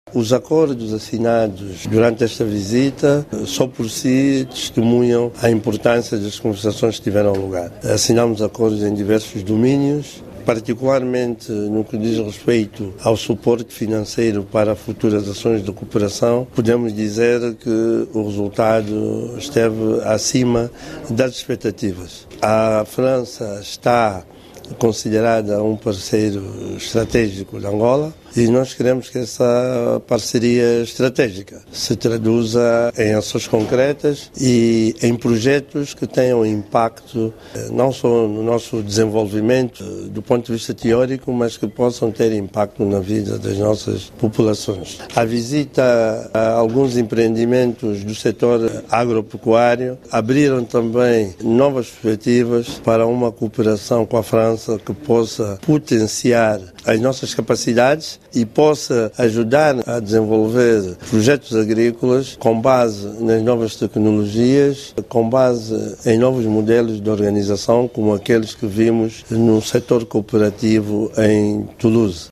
Os acordos assinados durante esta visita, só por si, testemunham a importância das conversações que tiveram lugar. Assinamos acordos em diversos domínios, particularmente no que diz respeito ao suporte financeiro para futuras ações de cooperação. Podemos dizer que o resultado esteve acima das expectativas. A França está considerada um parceiro estratégico de Angola e nós queremos que essa parceria estratégica se traduza em ações concretas e em projetos que tenham impacto não só no nosso desenvolvimento do ponto de vista teórico, mas que possam ter impacto na vida das nossas populações. A visita a alguns empreendimentos do setor agropecuário abriram também novas perspectivas para uma cooperação com a França que possa potenciar as nossas capacidades e possa ajudar a desenvolver projetos agrícolas com base nas novas tecnologias, com base em novos modelos de organização, como aqueles que vimos no setor cooperativo em Toulouse.